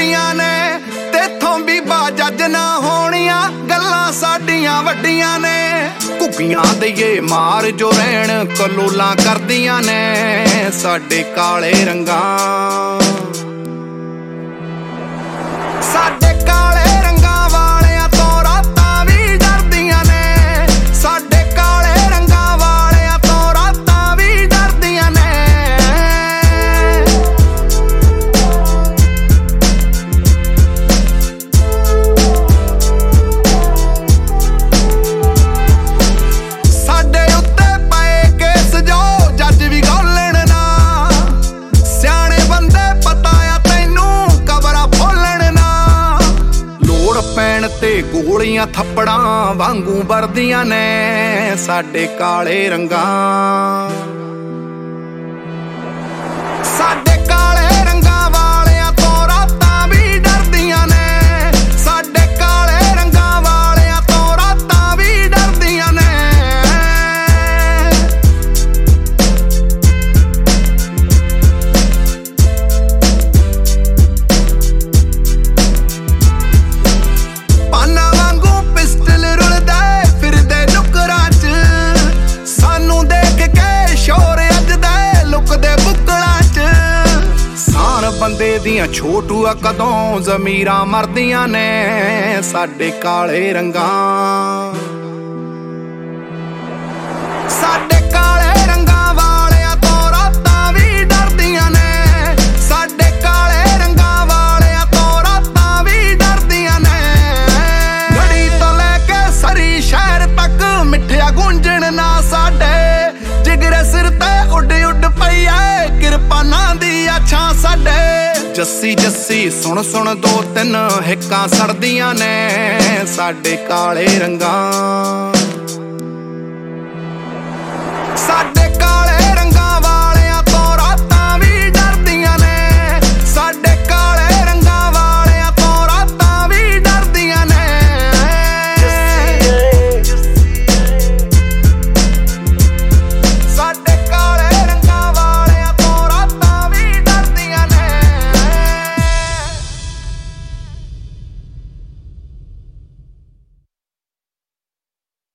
ਕਰਦੀਆਂ ਨੇ, ਤੇਥੋਂ ਵੀ ਬਾਜੱਜ ਨਾ ਹੋਣੀਆਂ ਗੱਲਾਂ ਸਾਡੀਆਂ ਵੱਡੀਆਂ ਨੇ। ਘੁੱਗੀਆਂ ਦਈਏ ਮਾਰ ਜੋ ਰਹਿਣ ਕਲੋਲਾਂ ਕਰਦੀਆਂ ਨੇ ਸਾਡੇ ਕਾਲੇ ਰੰਗਾਂ। ਸਾਡੇ ਕਾਲੇ ਰੰਗਾਂ ਵਾਲਿਆਂ ਤੋਂ ਰਾਤਾਂ ਵੀ ਡਰਦੀਆਂ ਨੇ, ਸਾਡੇ ਕਾਲੇ ਰੰਗਾਂ ਵਾਲਿਆਂ ਤੋਂ ਰਾਤਾਂ ਵੀ ਡਰਦੀਆਂ ਨੇ। ਸਾਡੇ ਉੱਤੇ ਪਏ ਕੇਸ ਜੋ ਜੱਜ ਵੀ ਗੋਲਣ ਨਾ, ਸਿਆਣੇ ਬੰਦੇ ਪਤਾ ਆ ਤੈਨੂੰ ਕਬਰਾਂ ਫੋਲਣ ਨਾ। ਲੋੜ ਪੈਣ ਤੇ ਗੋਲੀਆਂ ਥੱਪੜਾਂ ਵਾਂਗੂ ਵਰਦੀਆਂ ਨੇ ਸਾਡੇ ਕਾਲੇ ਰੰਗਾਂ। ਸਾਡੇ ਕਾਲੇ ਰੰਗਾਂ ਵਾਲਿਆਂ ਤੋਂ ਰਾਤਾਂ ਵੀ ਡਰਦੀਆਂ ਨੇ, ਸਾਡੇ ਕਾਲੇ ਰੰਗਾਂ ਵਾਲਿਆਂ ਤੋਂ ਰਾਤਾਂ ਵੀ ਡਰਦੀਆਂ ਨੇ। ਪਾਨਾ ਵਾਂਗੂ ਪਿਸਟਲ ਰੁਲਦੇ ਫਿਰਦੇ ਨੁਕਰਾਂ 'ਚ, ਸਾਨੂੰ ਦੇਖ ਕੇ ਸ਼ੋਰ ਅੱਜਦੇ ਲੁਕਦੇ ਬੁੱਕਲਾਂ 'ਚ। ਸਾਰ ਬੰਦੇ ਦੀਆਂ ਛੋਟੂਆ ਕਦੋਂ ਜ਼ਮੀਰਾਂ ਮਰਦੀਆਂ ਨੇ ਸਾਡੇ ਕਾਲੇ ਰੰਗਾਂ। ਸਾਡੇ ਕਾਲੇ ਰੰਗਾਂ ਵਾਲਿਆਂ ਤੋਂ ਰਾਤਾਂ ਵੀ ਡਰਦੀਆਂ ਨੇ, ਸਾਡੇ ਕਾਲੇ ਰੰਗਾਂ ਵਾਲਿਆਂ ਤੋਂ ਰਾਤਾਂ ਵੀ ਡਰਦੀਆਂ ਨੇ। ਗੜੀ ਤੋਂ ਲੈ ਕੇ ਸਰੀ ਸ਼ਹਿਰ ਤੱਕ ਮਿੱਠਿਆ ਗੂੰਜਣ ਨਾ ਸਾਡੇ, ਜਿਗਰੇ ਸਿਰ ਤੇ ਉੱਡ ਉੱਡ ਪਈ ਏ ਕਿਰਪਾਨਾਂ ਦੀ ਅੱਛਾ ਸਾਡੇ। ਜੱਸੀ ਜੱਸੀ ਸੁਣ ਸੁਣ ਦੋ ਤਿੰਨ ਹਿੱਕਾਂ ਸੜਦੀਆਂ ਨੇ ਸਾਡੇ ਕਾਲੇ ਰੰਗਾਂ।